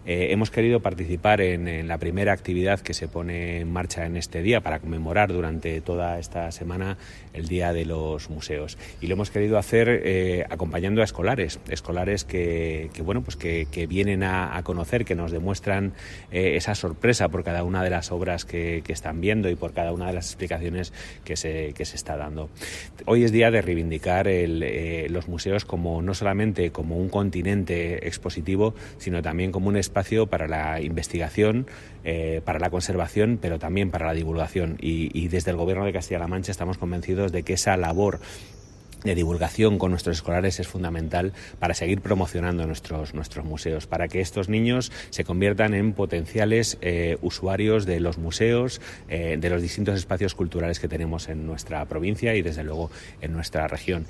Hemos querido participar en la primera actividad que se pone en marcha en este día para conmemorar durante toda esta semana el Día de los Museos. Y lo hemos querido hacer acompañando a escolares que vienen a conocer, que nos demuestran esa sorpresa por cada una de las obras que están viendo y por cada una de las explicaciones que se está dando. Hoy es día de reivindicar los museos no solamente como un continente expositivo, sino también como un espacio para la investigación, para la conservación, pero también para la divulgación. Y desde el Gobierno de Castilla-La Mancha estamos convencidos de que esa labor de divulgación con nuestros escolares es fundamental para seguir promocionando nuestros museos, para que estos niños se conviertan en potenciales usuarios de los museos, de los distintos espacios culturales que tenemos en nuestra provincia y desde luego en nuestra región.